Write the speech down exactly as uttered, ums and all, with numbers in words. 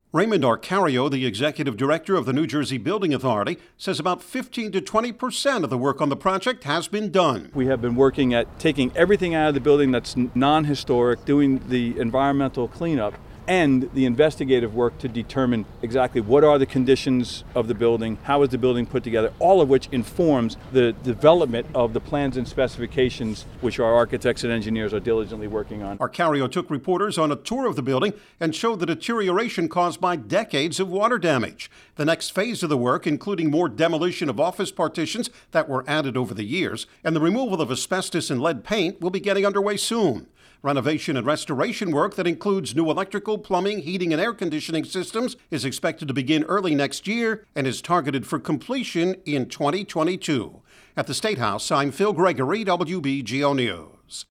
Raymond Arcario, the executive director of the New Jersey Building Authority, says about fifteen to twenty percent of the work on the project has been done. We have been working at taking everything out of the building that's non-historic, doing the environmental cleanup, and the investigative work to determine exactly what are the conditions of the building, how is the building put together, all of which informs the development of the plans and specifications which our architects and engineers are diligently working on. Arcario took reporters on a tour of the building and showed the deterioration caused by decades of water damage. The next phase of the work, including more demolition of office partitions that were added over the years, and the removal of asbestos and lead paint, will be getting underway soon. Renovation and restoration work that includes new electrical, plumbing, heating, and air conditioning systems is expected to begin early next year and is targeted for completion in twenty twenty-two. At the State House, I'm Phil Gregory, W B G O News.